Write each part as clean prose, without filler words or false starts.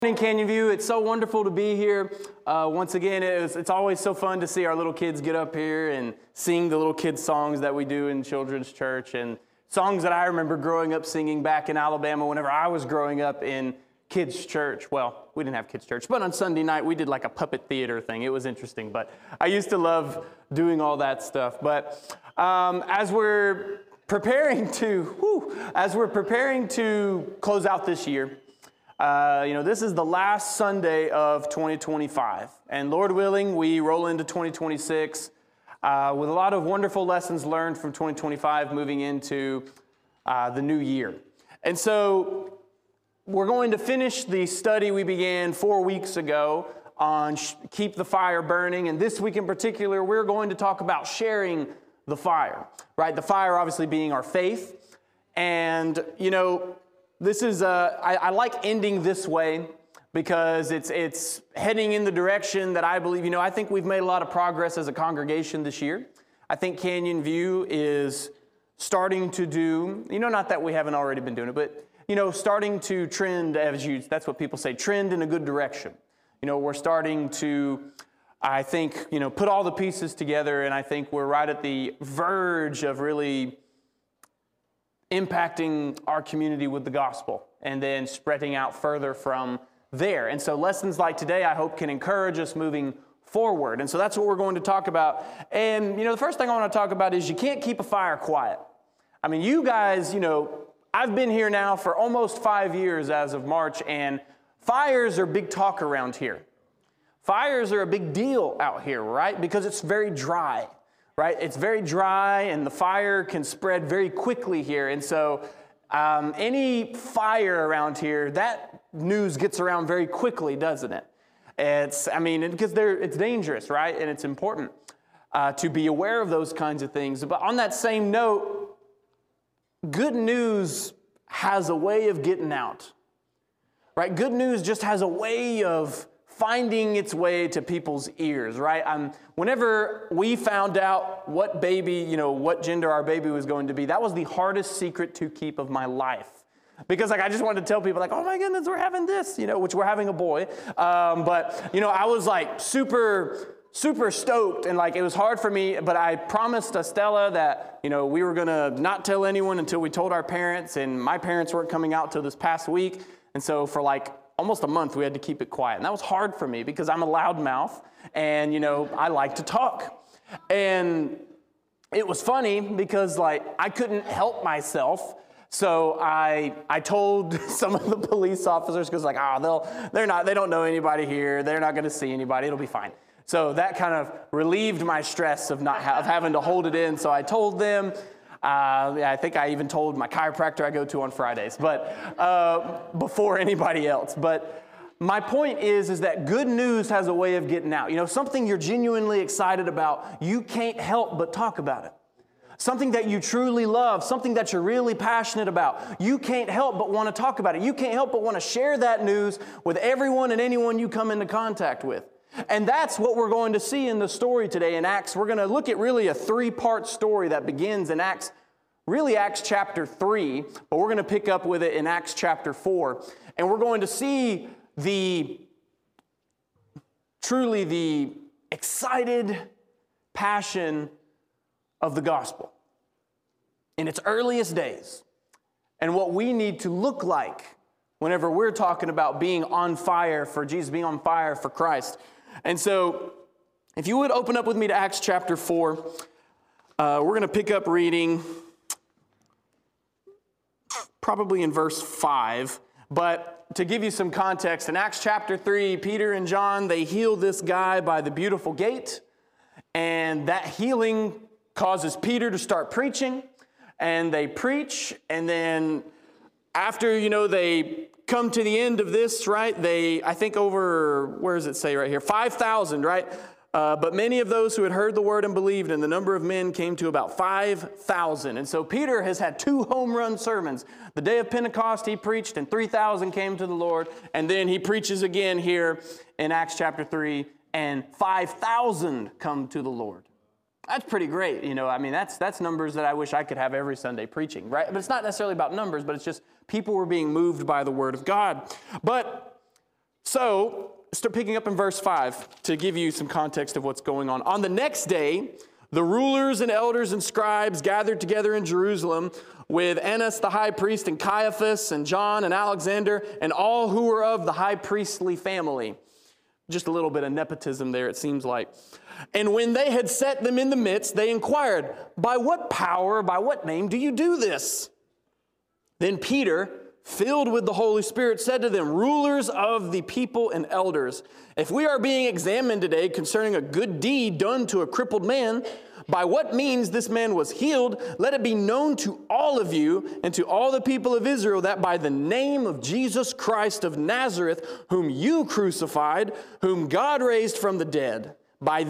In Canyon View, it's so wonderful to be here. Once again, it's always so fun to see our little kids get up here and sing the little kids' songs that we do in children's church, and songs that I remember growing up singing back in Alabama whenever I was growing up in kids' church. Well, we didn't have kids' church, but on Sunday night we did like a puppet theater thing. It was interesting, but I used to love doing all that stuff. But as we're preparing to close out this year, this is the last Sunday of 2025, and Lord willing, we roll into 2026 with a lot of wonderful lessons learned from 2025 moving into the new year. And so we're going to finish the study we began 4 weeks ago on Keep the Fire Burning, and this week in particular, we're going to talk about sharing the fire, right? The fire obviously being our faith, and, this is, I like ending this way because it's heading in the direction that I believe, I think we've made a lot of progress as a congregation this year. I think Canyon View is starting to do, not that we haven't already been doing it, but, starting to trend, that's what people say, trend in a good direction. We're starting to, I think, put all the pieces together, and I think we're right at the verge of really impacting our community with the gospel and then spreading out further from there. And so lessons like today, I hope, can encourage us moving forward. And so that's what we're going to talk about. And, the first thing I want to talk about is you can't keep a fire quiet. I mean, you guys, I've been here now for almost 5 years as of March, and fires are big talk around here. Fires are a big deal out here, right? Because it's very dry. Right? It's very dry, and the fire can spread very quickly here. And so any fire around here, that news gets around very quickly, doesn't it? Because it's dangerous, right? And it's important to be aware of those kinds of things. But on that same note, good news has a way of getting out, right? Good news just has a way of finding its way to people's ears, right? Whenever we found out what gender our baby was going to be, that was the hardest secret to keep of my life. Because I just wanted to tell people oh my goodness, we're having this, which we're having a boy. But I was super, super stoked, and it was hard for me, but I promised Estella that, we were gonna not tell anyone until we told our parents, and my parents weren't coming out till this past week. And so for almost a month, we had to keep it quiet. And that was hard for me because I'm a loudmouth and, I like to talk. And it was funny because I couldn't help myself. So I told some of the police officers because they don't know anybody here. They're not going to see anybody. It'll be fine. So that kind of relieved my stress of of having to hold it in. So I told them. I think I even told my chiropractor I go to on Fridays, but before anybody else. But my point is that good news has a way of getting out. Something you're genuinely excited about, you can't help but talk about it. Something that you truly love, something that you're really passionate about, you can't help but want to talk about it. You can't help but want to share that news with everyone and anyone you come into contact with. And that's what we're going to see in the story today in Acts. We're going to look at really a three-part story that begins in Acts chapter 3, but we're going to pick up with it in Acts chapter 4. And we're going to see the excited passion of the gospel in its earliest days and what we need to look like whenever we're talking about being on fire for Jesus, being on fire for Christ. And so, if you would open up with me to Acts chapter 4, we're going to pick up reading probably in verse 5. But to give you some context, in Acts chapter 3, Peter and John, they heal this guy by the beautiful gate. And that healing causes Peter to start preaching. And they preach, and then after, they come to the end of this, right? I think over, where does it say right here? 5,000, right? But many of those who had heard the word and believed, and the number of men came to about 5,000. And so Peter has had 2 home run sermons. The day of Pentecost he preached, and 3,000 came to the Lord. And then he preaches again here in Acts chapter 3, and 5,000 come to the Lord. That's pretty great, that's numbers that I wish I could have every Sunday preaching, right? But it's not necessarily about numbers, but it's just people were being moved by the word of God. But So, start picking up in verse 5 to give you some context of what's going on. On the next day, the rulers and elders and scribes gathered together in Jerusalem with Annas the high priest and Caiaphas and John and Alexander and all who were of the high priestly family. Just a little bit of nepotism there, it seems like. And when they had set them in the midst, they inquired, "By what power, by what name do you do this?" Then Peter, filled with the Holy Spirit, said to them, "Rulers of the people and elders, if we are being examined today concerning a good deed done to a crippled man, by what means this man was healed, let it be known to all of you and to all the people of Israel that by the name of Jesus Christ of Nazareth, whom you crucified, whom God raised from the dead, by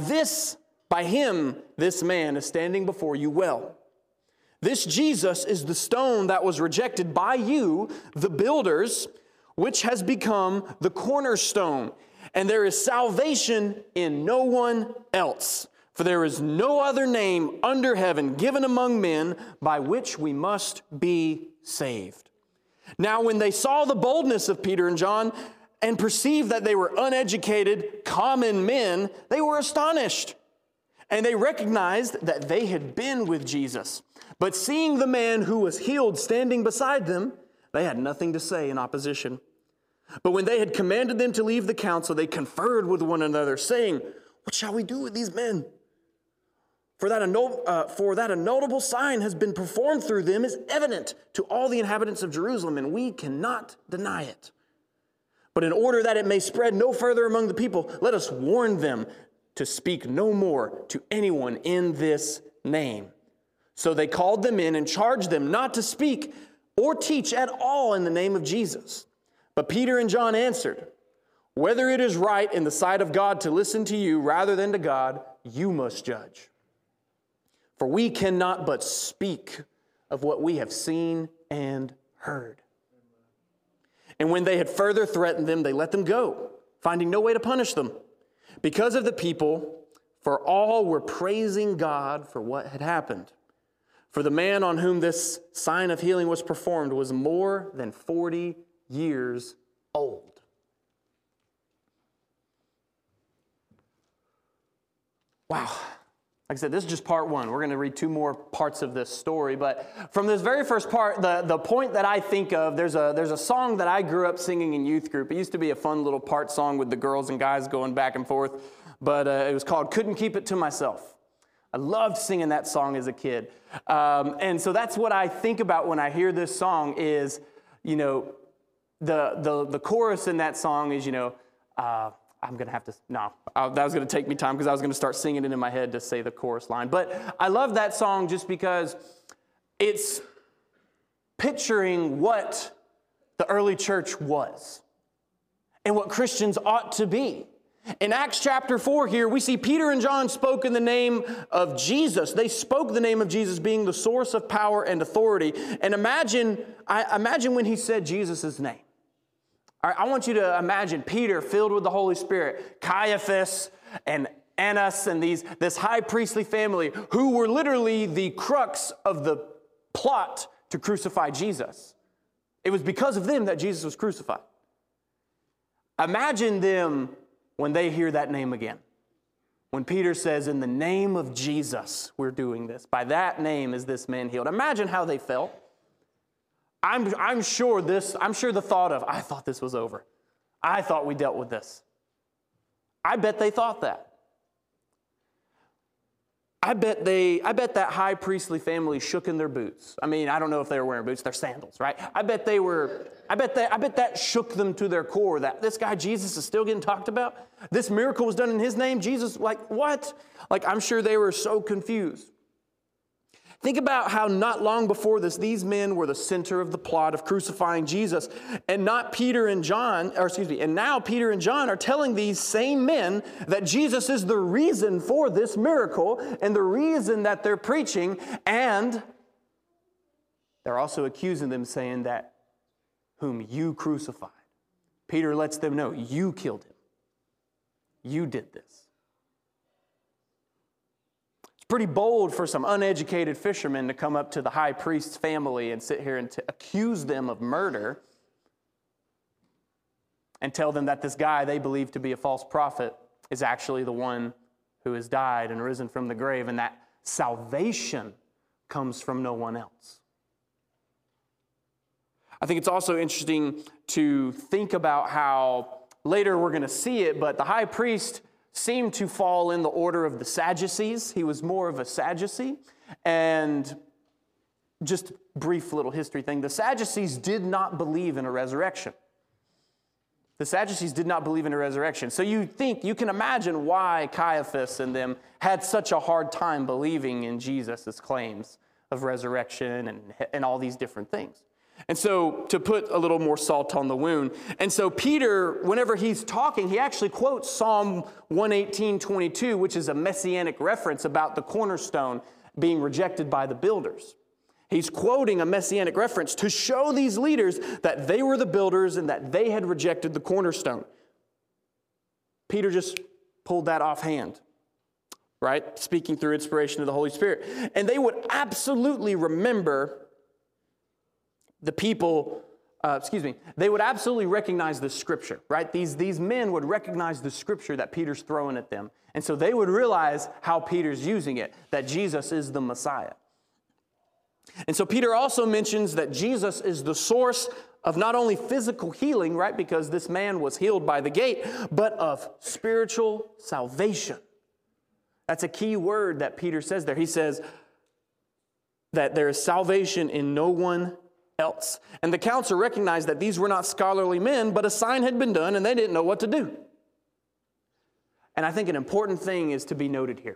him, this man is standing before you well. This Jesus is the stone that was rejected by you, the builders, which has become the cornerstone. And there is salvation in no one else. For there is no other name under heaven given among men by which we must be saved." Now when they saw the boldness of Peter and John and perceived that they were uneducated, common men, they were astonished. And they recognized that they had been with Jesus. But seeing the man who was healed standing beside them, they had nothing to say in opposition. But when they had commanded them to leave the council, they conferred with one another, saying, "What shall we do with these men? For that a notable sign has been performed through them is evident to all the inhabitants of Jerusalem, and we cannot deny it. But in order that it may spread no further among the people, let us warn them to speak no more to anyone in this name." So they called them in and charged them not to speak or teach at all in the name of Jesus. But Peter and John answered, "Whether it is right in the sight of God to listen to you rather than to God, you must judge. For we cannot but speak of what we have seen and heard." And when they had further threatened them, they let them go, finding no way to punish them because of the people, for all were praising God for what had happened. For the man on whom this sign of healing was performed was more than 40 years old. Wow. Like I said, this is just part one. We're going to read two more parts of this story. But from this very first part, the point that I think of, there's a song that I grew up singing in youth group. It used to be a fun little part song with the girls and guys going back and forth. But it was called "Couldn't Keep It to Myself." I loved singing that song as a kid. And so that's what I think about when I hear this song is, you know, the chorus in that song is, you know, I'm going to have to, no, that was going to take me time because I was going to start singing it in my head to say the chorus line. But I love that song just because it's picturing what the early church was and what Christians ought to be. In Acts chapter 4 here, we see Peter and John spoke in the name of Jesus. They spoke the name of Jesus being the source of power and authority. And imagine when he said Jesus' name. All right, I want you to imagine Peter filled with the Holy Spirit, Caiaphas and Annas and this high priestly family who were literally the crux of the plot to crucify Jesus. It was because of them that Jesus was crucified. Imagine them when they hear that name again. When Peter says, "In the name of Jesus, we're doing this. By that name is this man healed." Imagine how they felt. I'm sure the thought of, "I thought this was over. I thought we dealt with this." I bet they thought that. I bet that high priestly family shook in their boots. I mean, I don't know if they were wearing boots, they're sandals, right? I bet that shook them to their core that this guy Jesus is still getting talked about. This miracle was done in his name. Jesus, like what? Like I'm sure they were so confused. Think about how not long before this, these men were the center of the plot of crucifying Jesus. And now Peter and John are telling these same men that Jesus is the reason for this miracle and the reason that they're preaching. And they're also accusing them, saying that whom you crucified. Peter lets them know, you killed him. You did this. Pretty bold for some uneducated fishermen to come up to the high priest's family and sit here and to accuse them of murder. and tell them that this guy they believe to be a false prophet is actually the one who has died and risen from the grave, and that salvation comes from no one else. I think it's also interesting to think about how later we're going to see it, but the high priest seemed to fall in the order of the Sadducees. He was more of a Sadducee. And just a brief little history thing. The Sadducees did not believe in a resurrection. The Sadducees did not believe in a resurrection. So you can imagine why Caiaphas and them had such a hard time believing in Jesus' claims of resurrection and all these different things. And so to put a little more salt on the wound, and so Peter, whenever he's talking, he actually quotes Psalm 118:22, which is a messianic reference about the cornerstone being rejected by the builders. He's quoting a messianic reference to show these leaders that they were the builders and that they had rejected the cornerstone. Peter just pulled that offhand, right? Speaking through inspiration of the Holy Spirit. And they would absolutely remember the people, they would absolutely recognize the scripture, right? These men would recognize the scripture that Peter's throwing at them. And so they would realize how Peter's using it, that Jesus is the Messiah. And so Peter also mentions that Jesus is the source of not only physical healing, right? Because this man was healed by the gate, but of spiritual salvation. That's a key word that Peter says there. He says that there is salvation in no one else. And the council recognized that these were not scholarly men, but a sign had been done and they didn't know what to do. And I think an important thing is to be noted here.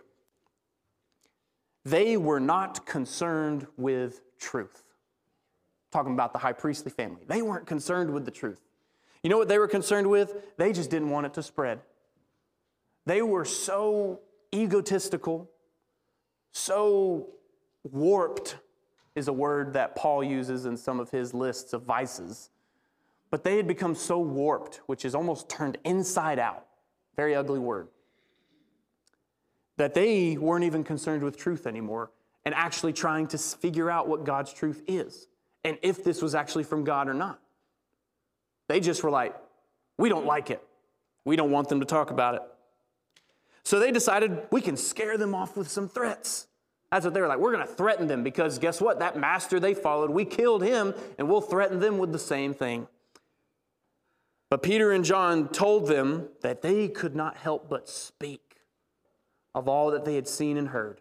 They were not concerned with truth. Talking about the high priestly family. They weren't concerned with the truth. You know what they were concerned with? They just didn't want it to spread. They were so egotistical, so warped is a word that Paul uses in some of his lists of vices. But they had become so warped, which is almost turned inside out. Very ugly word. That they weren't even concerned with truth anymore and actually trying to figure out what God's truth is and if this was actually from God or not. They just were like, we don't like it. We don't want them to talk about it. So they decided we can scare them off with some threats. That's what they were like. We're going to threaten them because guess what? That master they followed, we killed him and we'll threaten them with the same thing. But Peter and John told them that they could not help but speak of all that they had seen and heard.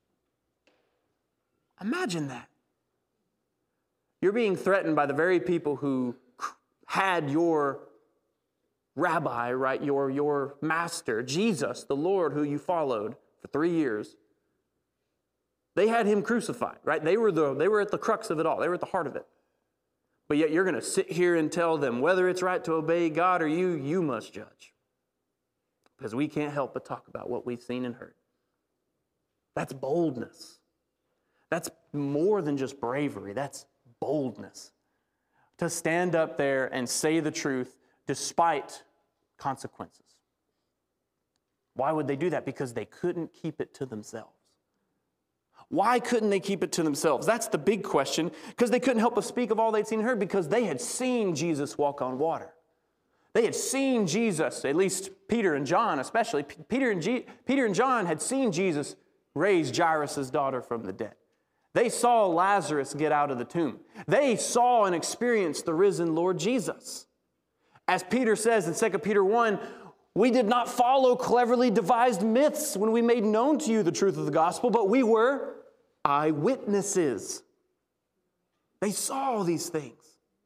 Imagine that. You're being threatened by the very people who had your rabbi, right, your master, Jesus, the Lord who you followed for 3 years. They had him crucified, right? They were at the crux of it all. They were at the heart of it. But yet you're going to sit here and tell them whether it's right to obey God or you must judge. Because we can't help but talk about what we've seen and heard. That's boldness. That's more than just bravery. That's boldness. To stand up there and say the truth despite consequences. Why would they do that? Because they couldn't keep it to themselves. Why couldn't they keep it to themselves? That's the big question. Because they couldn't help but speak of all they'd seen and heard because they had seen Jesus walk on water. They had seen Jesus, at least Peter and John especially. Peter and John had seen Jesus raise Jairus' daughter from the dead. They saw Lazarus get out of the tomb. They saw and experienced the risen Lord Jesus. As Peter says in 2 Peter 1, we did not follow cleverly devised myths when we made known to you the truth of the gospel, but we were eyewitnesses. They saw these things.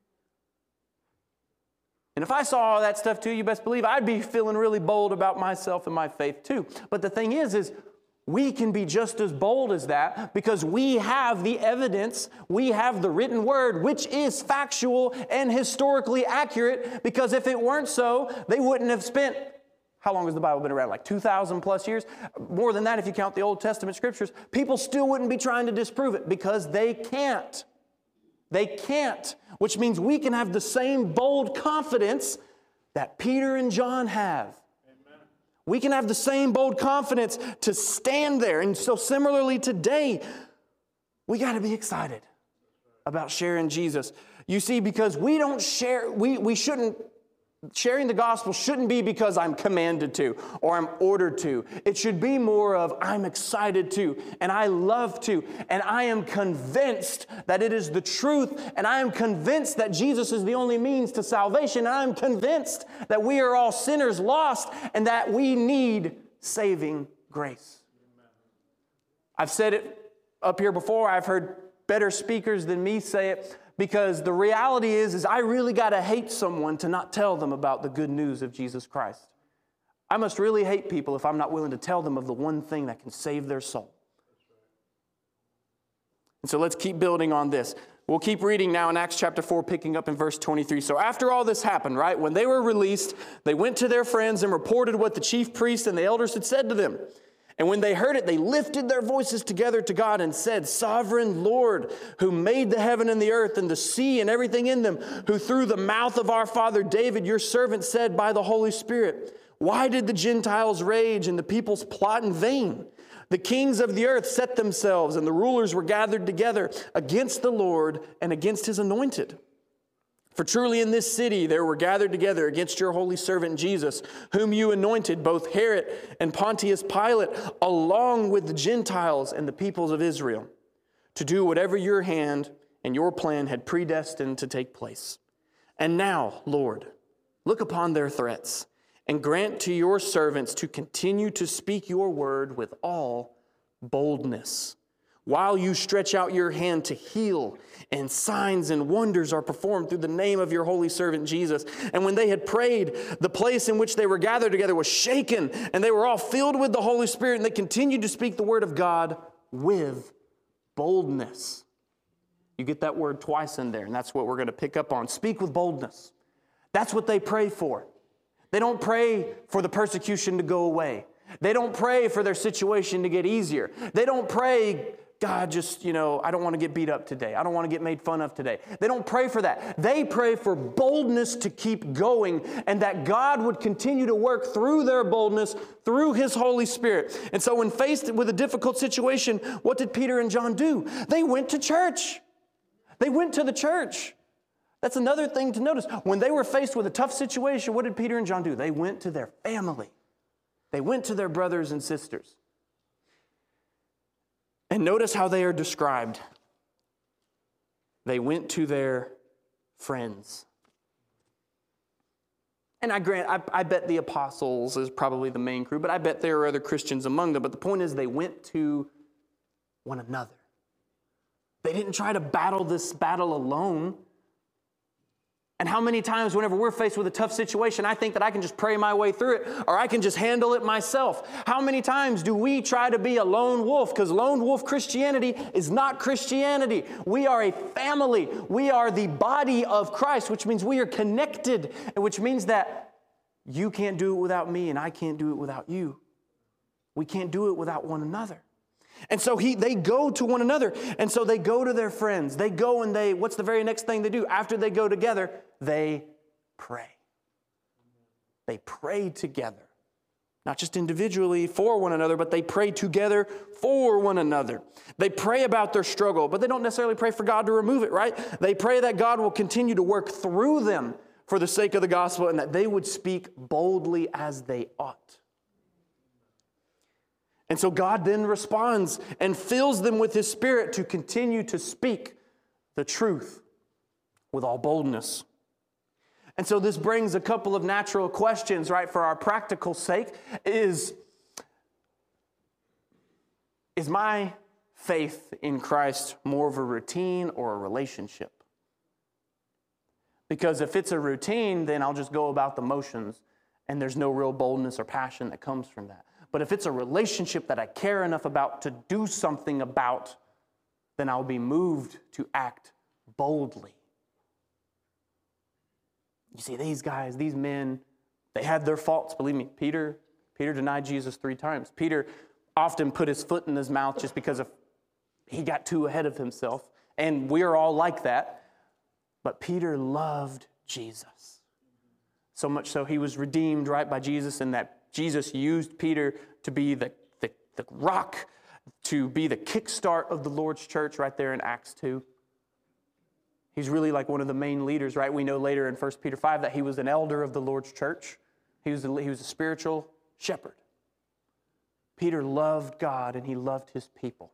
And if I saw all that stuff too, you best believe I'd be feeling really bold about myself and my faith too. But the thing is we can be just as bold as that because we have the evidence, we have the written word, which is factual and historically accurate, because if it weren't so, they wouldn't have spent, how long has the Bible been around? Like 2,000 plus years? More than that if you count the Old Testament scriptures. People still wouldn't be trying to disprove it because they can't. They can't, which means we can have the same bold confidence that Peter and John have. Amen. We can have the same bold confidence to stand there. And so similarly today, we got to be excited about sharing Jesus. You see, because we don't share, we shouldn't sharing the gospel shouldn't be because I'm commanded to or I'm ordered to. It should be more of I'm excited to and I love to and I am convinced that it is the truth and I am convinced that Jesus is the only means to salvation and I am convinced that we are all sinners lost and that we need saving grace. I've said it up here before. I've heard better speakers than me say it. Because the reality is I really got to hate someone to not tell them about the good news of Jesus Christ. I must really hate people if I'm not willing to tell them of the one thing that can save their soul. And so let's keep building on this. We'll keep reading now in Acts chapter 4, picking up in verse 23. So after all this happened, right, when they were released, they went to their friends and reported what the chief priests and the elders had said to them. And when they heard it, they lifted their voices together to God and said, Sovereign Lord, who made the heaven and the earth and the sea and everything in them, who through the mouth of our father David, your servant, said by the Holy Spirit, why did the Gentiles rage and the peoples plot in vain? The kings of the earth set themselves and the rulers were gathered together against the Lord and against his anointed. For truly in this city there were gathered together against your holy servant Jesus, whom you anointed, both Herod and Pontius Pilate, along with the Gentiles and the peoples of Israel, to do whatever your hand and your plan had predestined to take place. And now, Lord, look upon their threats and grant to your servants to continue to speak your word with all boldness, while you stretch out your hand to heal, and signs and wonders are performed through the name of your holy servant Jesus. And when they had prayed, the place in which they were gathered together was shaken, and they were all filled with the Holy Spirit, and they continued to speak the word of God with boldness. You get that word twice in there, and that's what we're going to pick up on. Speak with boldness. That's what they pray for. They don't pray for the persecution to go away. They don't pray for their situation to get easier. They don't pray, God, just, I don't want to get beat up today. I don't want to get made fun of today. They don't pray for that. They pray for boldness to keep going and that God would continue to work through their boldness, through His Holy Spirit. And so when faced with a difficult situation, what did Peter and John do? They went to church. They went to the church. That's another thing to notice. When they were faced with a tough situation, what did Peter and John do? They went to their family. They went to their brothers and sisters. And notice how they are described. They went to their friends. And I bet the apostles is probably the main crew, but I bet there are other Christians among them. But the point is they went to one another. They didn't try to battle this battle alone. And how many times whenever we're faced with a tough situation, I think that I can just pray my way through it or I can just handle it myself. How many times do we try to be a lone wolf? Because lone wolf Christianity is not Christianity. We are a family. We are the body of Christ, which means we are connected, and which means that you can't do it without me and I can't do it without you. We can't do it without one another. And so they go to one another. And so they go to their friends. They go and what's the very next thing they do? After they go together, they pray. They pray together. Not just individually for one another, but they pray together for one another. They pray about their struggle, but they don't necessarily pray for God to remove it, right? They pray that God will continue to work through them for the sake of the gospel and that they would speak boldly as they ought. And so God then responds and fills them with His Spirit to continue to speak the truth with all boldness. And so this brings a couple of natural questions, right, for our practical sake. Is my faith in Christ more of a routine or a relationship? Because if it's a routine, then I'll just go about the motions and there's no real boldness or passion that comes from that. But if it's a relationship that I care enough about to do something about, then I'll be moved to act boldly. You see, these guys, these men, they had their faults. Believe me, Peter denied Jesus 3 times. Peter often put his foot in his mouth just because he got too ahead of himself. And we're all like that. But Peter loved Jesus. So much so he was redeemed right by Jesus, and that Jesus used Peter to be the rock, to be the kickstart of the Lord's church right there in Acts 2. He's really like one of the main leaders, right? We know later in 1 Peter 5 that he was an elder of the Lord's church. He was a spiritual shepherd. Peter loved God and he loved his people.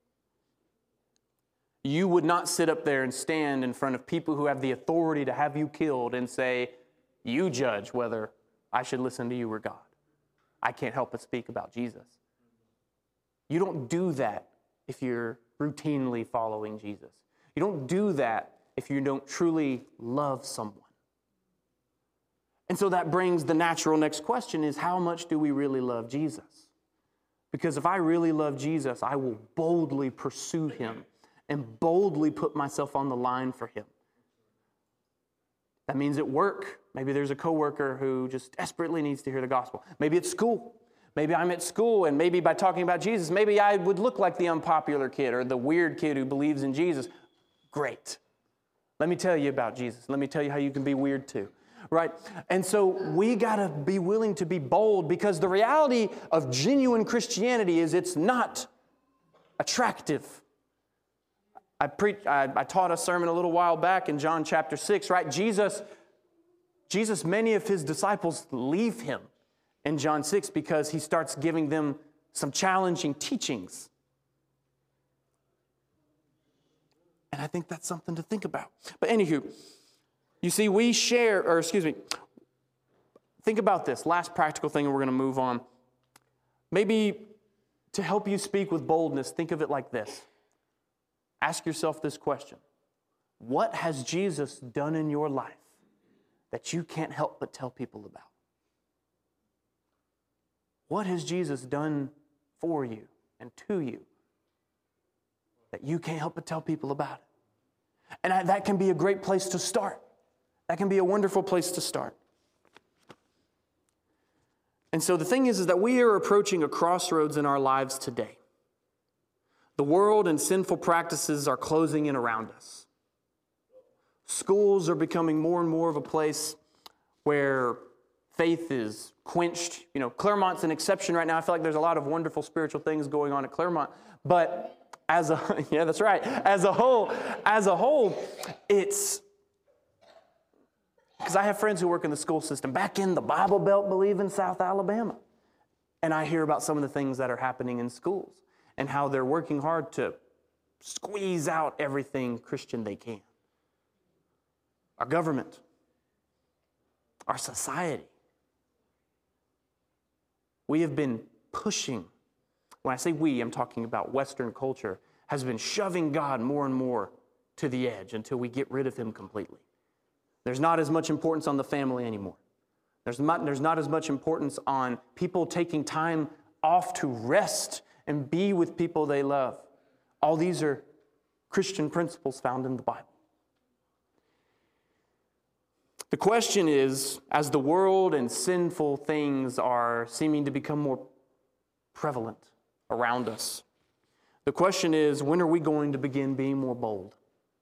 You would not sit up there and stand in front of people who have the authority to have you killed and say, you judge whether I should listen to you or God. I can't help but speak about Jesus. You don't do that if you're routinely following Jesus. You don't do that if you don't truly love someone. And so that brings the natural next question is, how much do we really love Jesus? Because if I really love Jesus, I will boldly pursue him and boldly put myself on the line for him. That means at work, maybe there's a coworker who just desperately needs to hear the gospel. Maybe at school. Maybe I'm at school, and maybe by talking about Jesus, maybe I would look like the unpopular kid or the weird kid who believes in Jesus. Great. Let me tell you about Jesus. Let me tell you how you can be weird too. Right? And so we got to be willing to be bold, because the reality of genuine Christianity is it's not attractive. I taught a sermon a little while back in John chapter 6, right? Jesus, many of his disciples leave him in John 6 because he starts giving them some challenging teachings. And I think that's something to think about. But anywho, you see, think about this. Last practical thing, and we're going to move on. Maybe to help you speak with boldness, think of it like this. Ask yourself this question. What has Jesus done in your life that you can't help but tell people about? What has Jesus done for you and to you that you can't help but tell people about it? And that can be a great place to start. That can be a wonderful place to start. And so the thing is that we are approaching a crossroads in our lives today. The world and sinful practices are closing in around us. Schools are becoming more and more of a place where faith is quenched. You know, Claremont's an exception right now. I feel like there's a lot of wonderful spiritual things going on at Claremont. But yeah, that's right. As a whole, it's, because I have friends who work in the school system back in the Bible Belt, believe in South Alabama. And I hear about some of the things that are happening in schools and how they're working hard to squeeze out everything Christian they can. Our government, our society. We have been pushing, when I say we, I'm talking about Western culture, has been shoving God more and more to the edge until we get rid of him completely. There's not as much importance on the family anymore. There's not as much importance on people taking time off to rest and be with people they love. All these are Christian principles found in the Bible. The question is, as the world and sinful things are seeming to become more prevalent around us, the question is, when are we going to begin being more bold?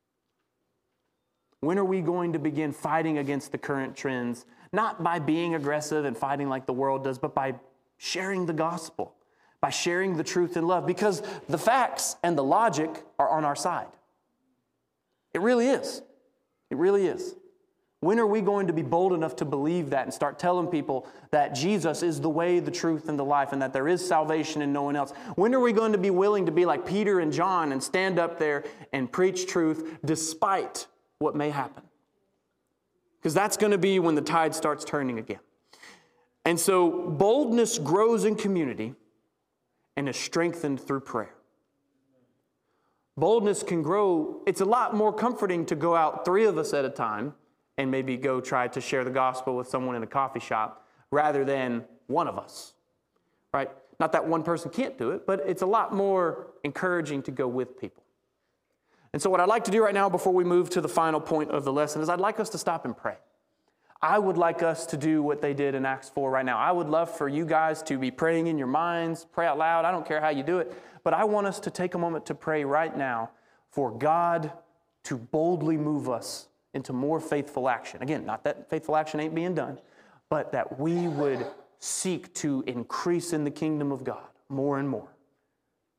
When are we going to begin fighting against the current trends? Not by being aggressive and fighting like the world does, but by sharing the gospel, by sharing the truth in love, because the facts and the logic are on our side. It really is. It really is. When are we going to be bold enough to believe that and start telling people that Jesus is the way, the truth, and the life, and that there is salvation in no one else? When are we going to be willing to be like Peter and John and stand up there and preach truth despite what may happen? Because that's going to be when the tide starts turning again. And so boldness grows in community and is strengthened through prayer. Boldness can grow. It's a lot more comforting to go out 3 of us at a time and maybe go try to share the gospel with someone in a coffee shop rather than one of us, right? Not that one person can't do it, but it's a lot more encouraging to go with people. And so what I'd like to do right now before we move to the final point of the lesson is I'd like us to stop and pray. I would like us to do what they did in Acts 4 right now. I would love for you guys to be praying in your minds, pray out loud. I don't care how you do it, but I want us to take a moment to pray right now for God to boldly move us into more faithful action. Again, not that faithful action ain't being done, but that we would seek to increase in the kingdom of God more and more.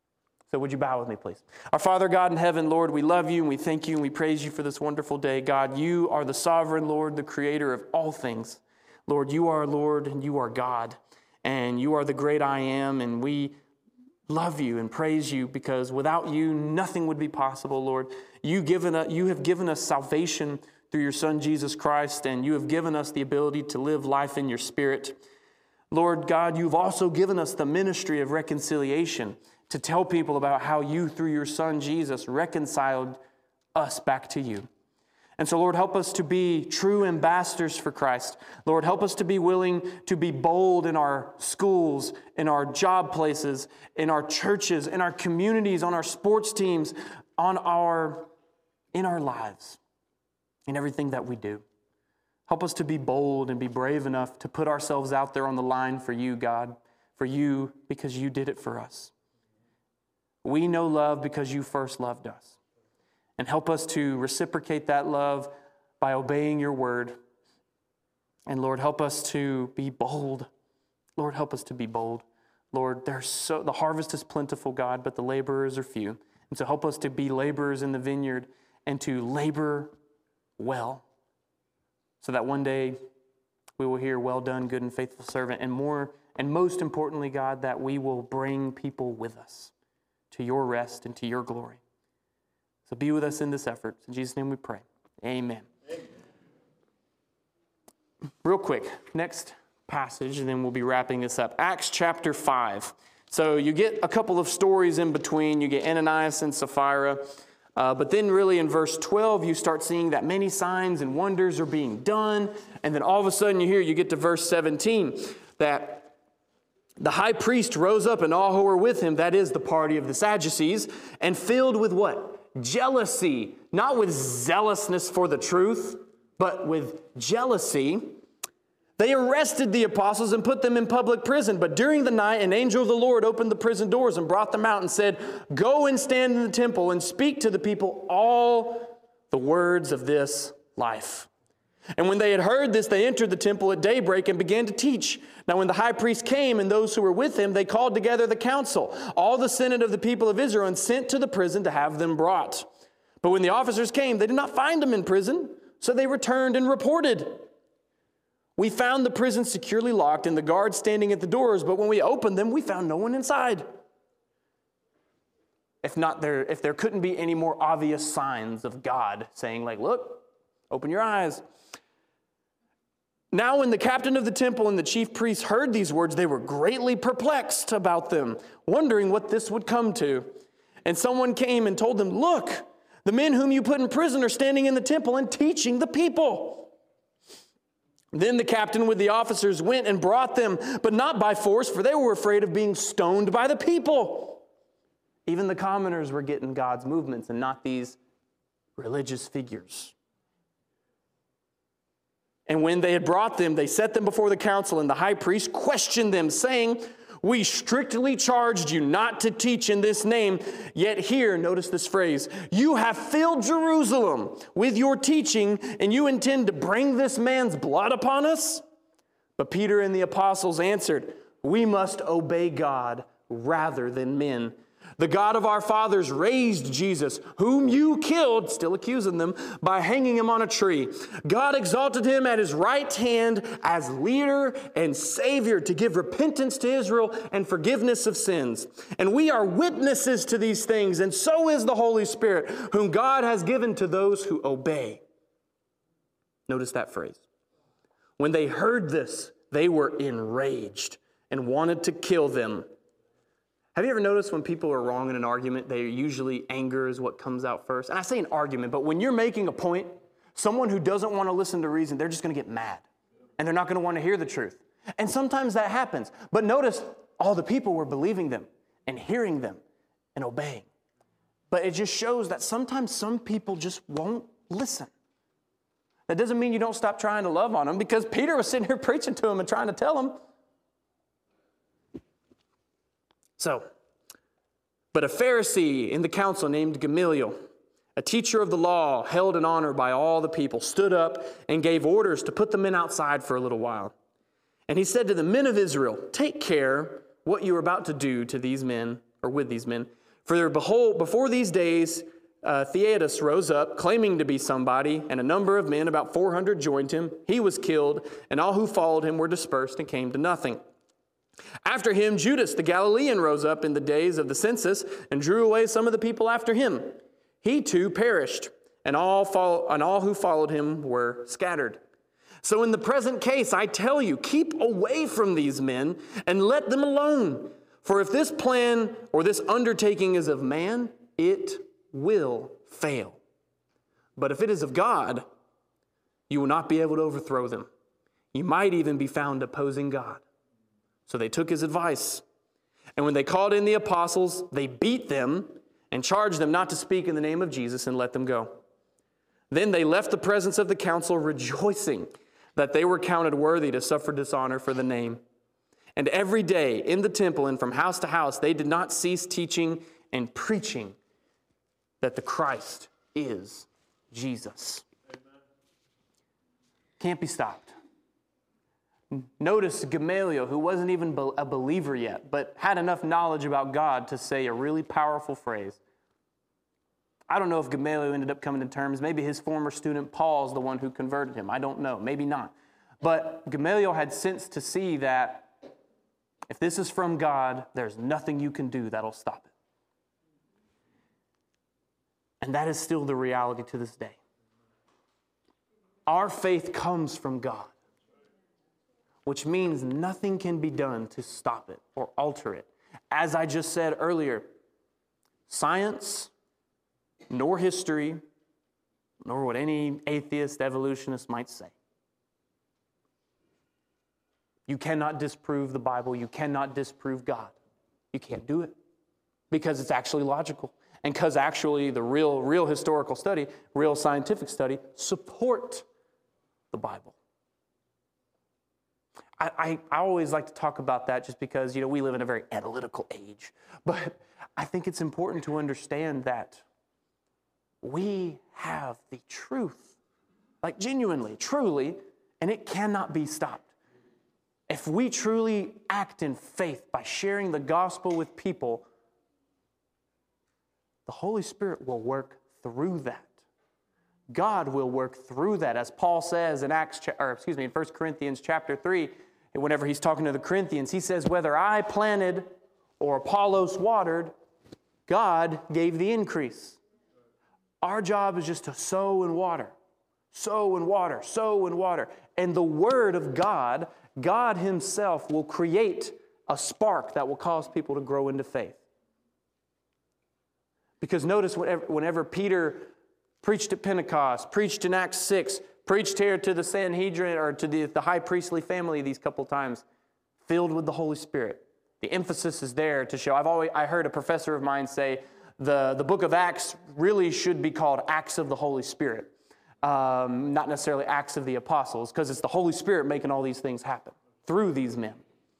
So would you bow with me, please? Our Father God in heaven, Lord, we love you and we thank you and we praise you for this wonderful day. God, you are the sovereign Lord, the creator of all things. Lord, you are Lord and you are God, and you are the great I am, and we love you and praise you because without you, nothing would be possible, Lord. You have given us salvation through your Son, Jesus Christ, and you have given us the ability to live life in your Spirit. Lord God, you've also given us the ministry of reconciliation to tell people about how you, through your Son, Jesus, reconciled us back to you. And so, Lord, help us to be true ambassadors for Christ. Lord, help us to be willing to be bold in our schools, in our job places, in our churches, in our communities, on our sports teams, in our lives, in everything that we do. Help us to be bold and be brave enough to put ourselves out there on the line for you, God, for you, because you did it for us. We know love because you first loved us. And help us to reciprocate that love by obeying your word. And Lord, help us to be bold. Lord, help us to be bold. Lord, the harvest is plentiful, God, but the laborers are few. And so help us to be laborers in the vineyard and to labor well, so that one day we will hear, well done, good and faithful servant, and most importantly, God, that we will bring people with us to your rest and to your glory. So be with us in this effort. In Jesus' name we pray. Amen. Amen. Real quick, next passage, and then we'll be wrapping this up. Acts chapter 5. So you get a couple of stories in between. You get Ananias and Sapphira. But then really in verse 12, you start seeing that many signs and wonders are being done. And then all of a sudden you get to verse 17, that the high priest rose up and all who were with him, that is the party of the Sadducees, and filled with what? Jealousy, not with zealousness for the truth, but with jealousy. They arrested the apostles and put them in public prison. But during the night, an angel of the Lord opened the prison doors and brought them out and said, "Go and stand in the temple and speak to the people all the words of this life." And when they had heard this, they entered the temple at daybreak and began to teach. Now when the high priest came and those who were with him, they called together the council, all the senate of the people of Israel, and sent to the prison to have them brought. But when the officers came, they did not find them in prison, so they returned and reported, "We found the prison securely locked and the guards standing at the doors, but when we opened them, we found no one inside." If there couldn't be any more obvious signs of God saying, like, look, open your eyes. Now when the captain of the temple and the chief priests heard these words, they were greatly perplexed about them, wondering what this would come to. And someone came and told them, "Look, the men whom you put in prison are standing in the temple and teaching the people." Then the captain with the officers went and brought them, but not by force, for they were afraid of being stoned by the people. Even the commoners were getting God's movements and not these religious figures. And when they had brought them, they set them before the council, and the high priest questioned them, saying, "We strictly charged you not to teach in this name, yet here," notice this phrase, "you have filled Jerusalem with your teaching, and you intend to bring this man's blood upon us?" But Peter and the apostles answered, "We must obey God rather than men. The God of our fathers raised Jesus, whom you killed," still accusing them, "by hanging him on a tree. God exalted him at his right hand as leader and savior to give repentance to Israel and forgiveness of sins. And we are witnesses to these things, and so is the Holy Spirit, whom God has given to those who obey." Notice that phrase. When they heard this, they were enraged and wanted to kill them. Have you ever noticed when people are wrong in an argument, anger is what comes out first? And I say an argument, but when you're making a point, someone who doesn't want to listen to reason, they're just going to get mad. And they're not going to want to hear the truth. And sometimes that happens. But notice, all the people were believing them and hearing them and obeying. But it just shows that sometimes some people just won't listen. That doesn't mean you don't stop trying to love on them, because Peter was sitting here preaching to them and trying to tell them. But a Pharisee in the council named Gamaliel, a teacher of the law held in honor by all the people, stood up and gave orders to put the men outside for a little while. And he said to the men of Israel, "Take care what you are about to do to these men, or with these men, For behold, before these days, Theudas rose up, claiming to be somebody, and a number of men, about 400, joined him. He was killed, and all who followed him were dispersed and came to nothing. After him, Judas the Galilean rose up in the days of the census and drew away some of the people after him. He too perished, and all who followed him were scattered. So in the present case, I tell you, keep away from these men and let them alone. For if this plan or this undertaking is of man, it will fail. But if it is of God, you will not be able to overthrow them. You might even be found opposing God. So they took his advice. And when they called in the apostles, they beat them and charged them not to speak in the name of Jesus and let them go. Then they left the presence of the council, rejoicing that they were counted worthy to suffer dishonor for the name. And every day in the temple and from house to house, they did not cease teaching and preaching that the Christ is Jesus. Amen. Can't be stopped. Notice Gamaliel, who wasn't even a believer yet, but had enough knowledge about God to say a really powerful phrase. I don't know if Gamaliel ended up coming to terms. Maybe his former student Paul is the one who converted him. I don't know. Maybe not. But Gamaliel had sense to see that if this is from God, there's nothing you can do that'll stop it. And that is still the reality to this day. Our faith comes from God, which means nothing can be done to stop it or alter it. As I just said earlier, science, nor history, nor what any atheist evolutionist might say. You cannot disprove the Bible. You cannot disprove God. You can't do it because it's actually logical. And because actually the real historical study, real scientific study, support the Bible. I always like to talk about that just because, we live in a very analytical age. But I think it's important to understand that we have the truth, like genuinely, truly, and it cannot be stopped. If we truly act in faith by sharing the gospel with people, the Holy Spirit will work through that. God will work through that. As Paul says in 1 Corinthians chapter 3, whenever he's talking to the Corinthians, he says, whether I planted or Apollos watered, God gave the increase. Our job is just to sow and water, sow and water, sow and water. And the Word of God, God Himself will create a spark that will cause people to grow into faith. Because notice whenever Peter preached at Pentecost, preached in Acts 6, preached here to the Sanhedrin or to the high priestly family these couple times, filled with the Holy Spirit. The emphasis is there to show. I heard a professor of mine say the book of Acts really should be called Acts of the Holy Spirit, not necessarily Acts of the Apostles, because it's the Holy Spirit making all these things happen through these men.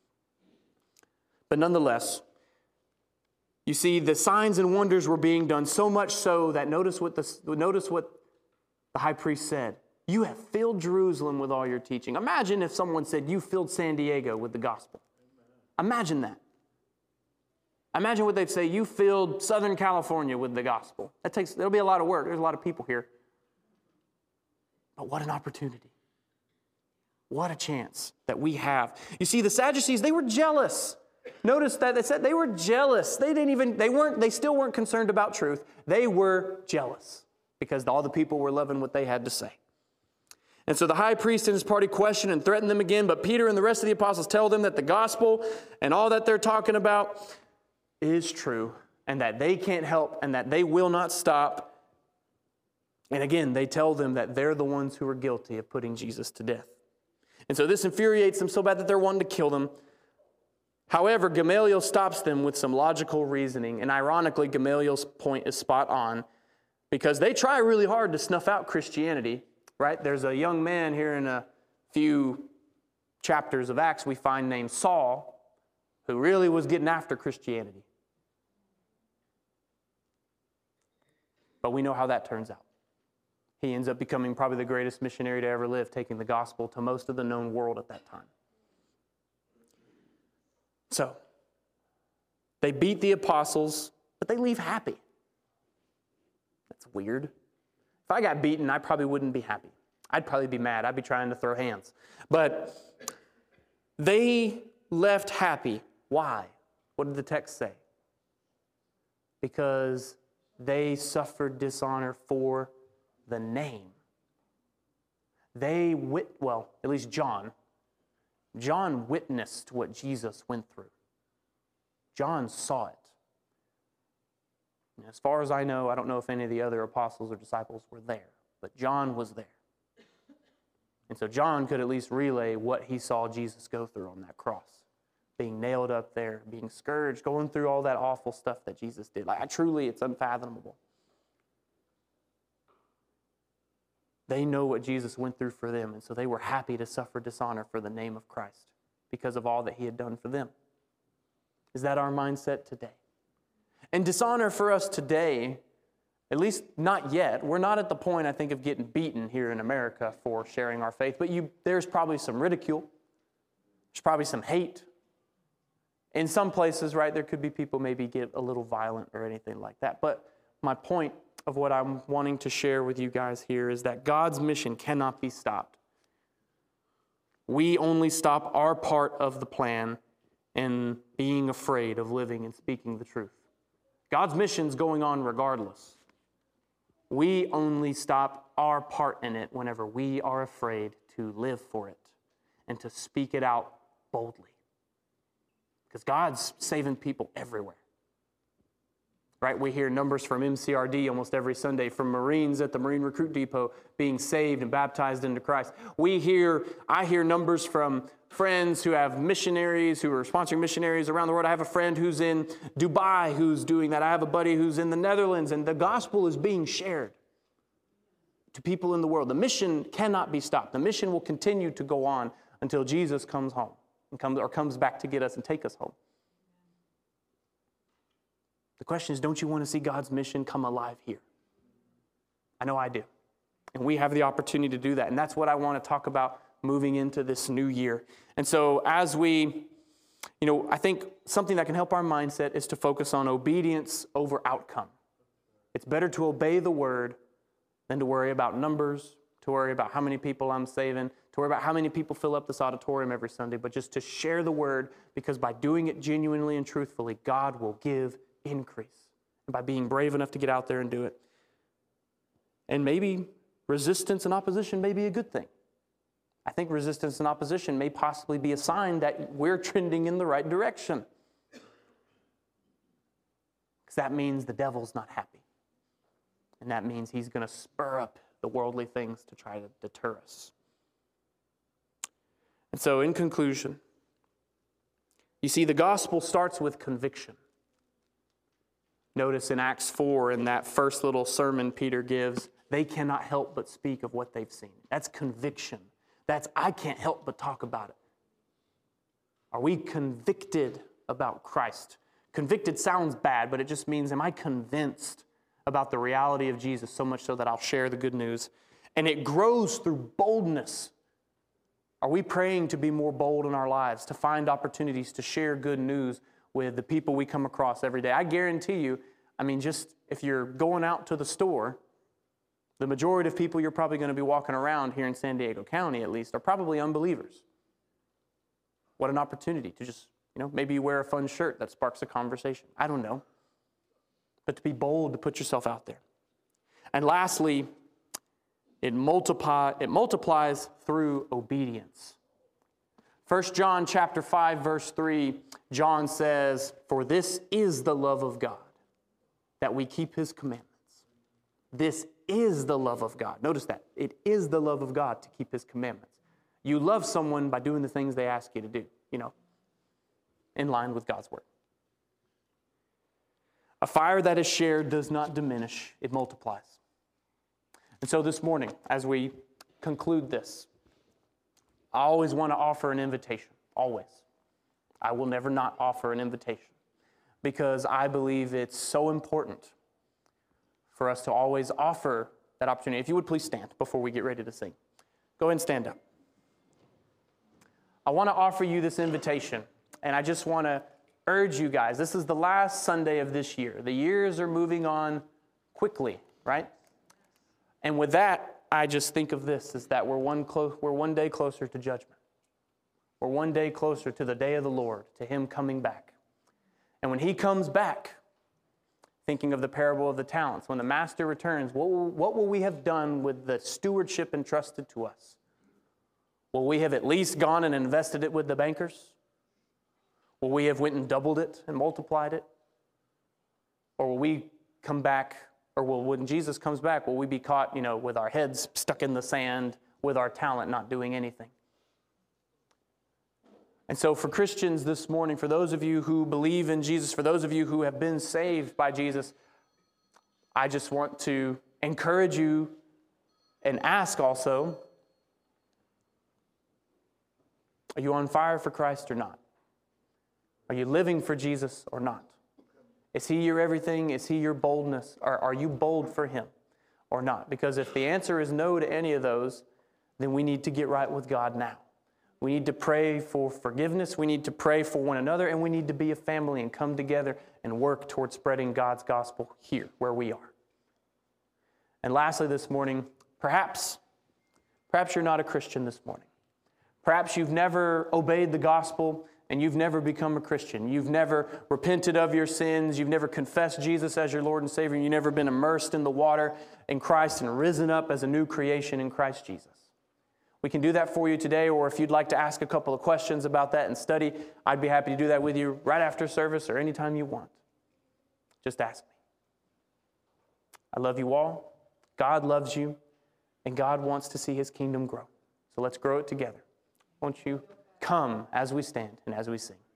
But nonetheless, you see, the signs and wonders were being done, so much so that notice what the high priest said. You have filled Jerusalem with all your teaching. Imagine if someone said, you filled San Diego with the gospel. Imagine that. Imagine what they'd say, you filled Southern California with the gospel. There'll be a lot of work. There's a lot of people here. But what an opportunity. What a chance that we have. You see, the Sadducees, they were jealous. Notice that they said they were jealous. They still weren't concerned about truth. They were jealous because all the people were loving what they had to say. And so the high priest and his party question and threaten them again, but Peter and the rest of the apostles tell them that the gospel and all that they're talking about is true and that they can't help and that they will not stop. And again, they tell them that they're the ones who are guilty of putting Jesus to death. And so this infuriates them so bad that they're wanting to kill them. However, Gamaliel stops them with some logical reasoning. And ironically, Gamaliel's point is spot on because they try really hard to snuff out Christianity, right? There's a young man here in a few chapters of Acts we find named Saul who really was getting after Christianity. But we know how that turns out. He ends up becoming probably the greatest missionary to ever live, taking the gospel to most of the known world at that time. So, they beat the apostles, but they leave happy. That's weird. If I got beaten, I probably wouldn't be happy. I'd probably be mad. I'd be trying to throw hands. But they left happy. Why? What did the text say? Because they suffered dishonor for the name. At least John witnessed what Jesus went through. John saw it. And as far as I know, I don't know if any of the other apostles or disciples were there, but John was there. And so John could at least relay what he saw Jesus go through on that cross. Being nailed up there, being scourged, going through all that awful stuff that Jesus did. Truly, it's unfathomable. They know what Jesus went through for them, and so they were happy to suffer dishonor for the name of Christ because of all that he had done for them. Is that our mindset today? And dishonor for us today, at least not yet. We're not at the point, I think, of getting beaten here in America for sharing our faith, but there's probably some ridicule. There's probably some hate. In some places, right, there could be people maybe get a little violent or anything like that. But my point of what I'm wanting to share with you guys here is that God's mission cannot be stopped. We only stop our part of the plan in being afraid of living and speaking the truth. God's mission's going on regardless. We only stop our part in it whenever we are afraid to live for it and to speak it out boldly. Because God's saving people everywhere. Right? We hear numbers from MCRD almost every Sunday, from Marines at the Marine Recruit Depot being saved and baptized into Christ. I hear numbers from friends who have missionaries, who are sponsoring missionaries around the world. I have a friend who's in Dubai who's doing that. I have a buddy who's in the Netherlands, and the gospel is being shared to people in the world. The mission cannot be stopped. The mission will continue to go on until Jesus comes home and comes back to get us and take us home. The question is, don't you want to see God's mission come alive here? I know I do. And we have the opportunity to do that. And that's what I want to talk about moving into this new year. And so as we, I think something that can help our mindset is to focus on obedience over outcome. It's better to obey the word than to worry about numbers, to worry about how many people I'm saving, to worry about how many people fill up this auditorium every Sunday, but just to share the word, because by doing it genuinely and truthfully, God will give increase. And by being brave enough to get out there and do it. And maybe resistance and opposition may be a good thing. I think resistance and opposition may possibly be a sign that we're trending in the right direction. Because that means the devil's not happy. And that means he's going to spur up the worldly things to try to deter us. And so in conclusion, you see, the gospel starts with conviction. Notice in Acts 4, in that first little sermon Peter gives, they cannot help but speak of what they've seen. That's conviction. I can't help but talk about it. Are we convicted about Christ? Convicted sounds bad, but it just means, am I convinced about the reality of Jesus so much so that I'll share the good news? And it grows through boldness. Are we praying to be more bold in our lives, to find opportunities to share good news with the people we come across every day? I guarantee you, just if you're going out to the store, the majority of people you're probably going to be walking around here in San Diego County, at least, are probably unbelievers. What an opportunity to just, maybe you wear a fun shirt that sparks a conversation. I don't know. But to be bold, to put yourself out there. And lastly, it multiplies through obedience. 1 John chapter 5, verse 3, John says, "For this is the love of God, that we keep his commandments." This is the love of God. Notice that. It is the love of God to keep his commandments. You love someone by doing the things they ask you to do, in line with God's word. A fire that is shared does not diminish, it multiplies. And so this morning, as we conclude this, I always want to offer an invitation, always. I will never not offer an invitation, because I believe it's so important for us to always offer that opportunity. If you would please stand before we get ready to sing. Go ahead and stand up. I want to offer you this invitation, and I just want to urge you guys, this is the last Sunday of this year. The years are moving on quickly, right? And with that, I just think of this, is that we're one day closer to judgment. We're one day closer to the day of the Lord, to Him coming back. And when He comes back, thinking of the parable of the talents, when the master returns, what will we have done with the stewardship entrusted to us? Will we have at least gone and invested it with the bankers? Will we have went and doubled it and multiplied it? Or will we come back, or when Jesus comes back, will we be caught, with our heads stuck in the sand, with our talent not doing anything? And so for Christians this morning, for those of you who believe in Jesus, for those of you who have been saved by Jesus, I just want to encourage you and ask also, are you on fire for Christ or not? Are you living for Jesus or not? Is He your everything? Is He your boldness? Or are you bold for Him or not? Because if the answer is no to any of those, then we need to get right with God now. We need to pray for forgiveness. We need to pray for one another, and we need to be a family and come together and work towards spreading God's gospel here where we are. And lastly this morning, perhaps you're not a Christian this morning. Perhaps you've never obeyed the gospel and you've never become a Christian. You've never repented of your sins. You've never confessed Jesus as your Lord and Savior. You've never been immersed in the water in Christ and risen up as a new creation in Christ Jesus. We can do that for you today, or if you'd like to ask a couple of questions about that and study, I'd be happy to do that with you right after service or anytime you want. Just ask me. I love you all. God loves you, and God wants to see His kingdom grow. So let's grow it together. Won't you come as we stand and as we sing?